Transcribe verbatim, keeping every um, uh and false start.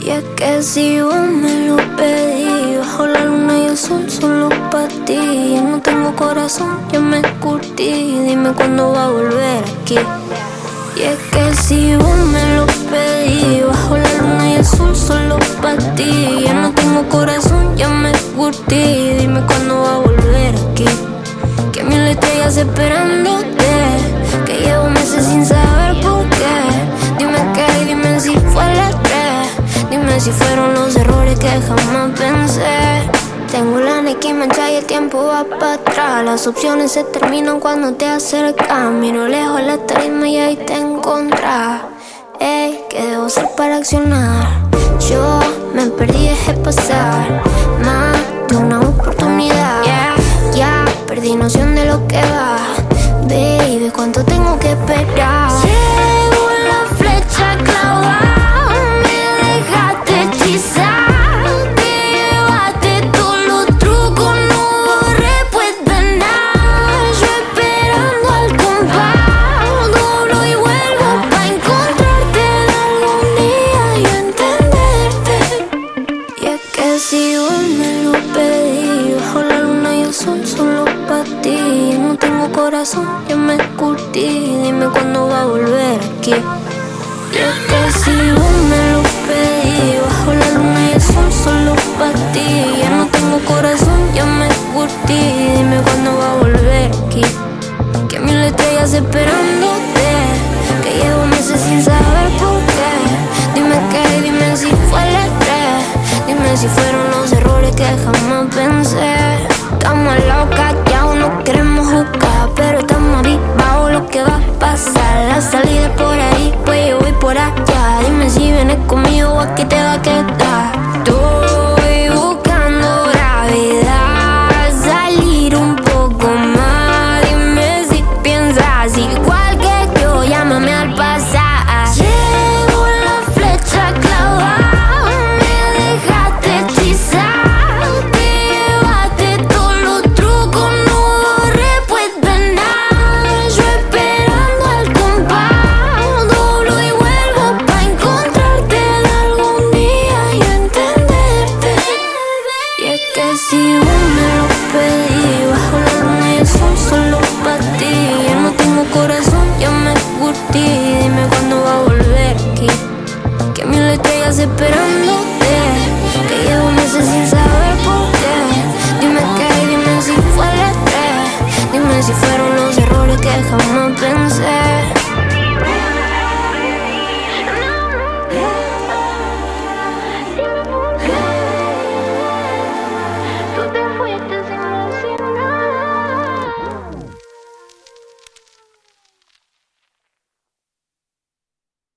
Y es que si vos me lo pedí, bajo la luna y el sol solo para ti. Yo no tengo corazón, ya me curtí. Dime cuándo va a volver aquí. Y es que si vos me lo pedí, bajo la luna y el sol solo para ti. Ya no tengo corazón, ya me curtí. Dime cuándo va a volver aquí. Que mil estrellas esperándote, que llevo meses sin saber por qué. Dime qué, dime si fue el estrés. Dime si fueron los errores que jamás pensé. Tengo la Nike mancha y el tiempo va para atrás. Las opciones se terminan cuando te acercas. Miro lejos la tarima y ahí te encontrás. Ey, ¿qué debo hacer para accionar? Yo me perdí, dejé pasar más de una oportunidad. Yeah, ya perdí noción de lo que va. Baby, ¿cuánto tengo que esperar? Llevo la flecha clavada, me dejaste hechizar. Si vos me lo pedí, bajo la luna y el sol solo para ti. Yo no tengo corazón, ya me curtí. Dime cuándo va a volver aquí. Y es que si vos me lo pedí, bajo la luna y el sol solo para ti. Ya no tengo corazón, ya me curtí. Dime cuándo va a volver aquí. Que mil estrellas esperándote, que llevo meses sin saber por qué. Dime qué, dime si fue el estrés. Dime si fueron los errores que jamás pensé. Estamos locas, ya aún no queremos jugar, pero estamos avivados lo que va a pasar. La salida por ahí, pues yo voy por allá. Dime si vienes conmigo o aquí te va a quedar. Estoy buscando gravedad, salir un poco más. Dime si piensas igual que yo, llámame al pasar. Llevo la flecha clavada, si vos me lo pedí, bajo la luna y el sol solo para ti. Yo no tengo corazón, ya me curtí. Dime cuándo va a volver aquí. Que mil estrellas esperándote, que llevo meses sin saber por qué. Dime qué, dime si fue el estrés. Dime si fueron los errores que jamás pensé.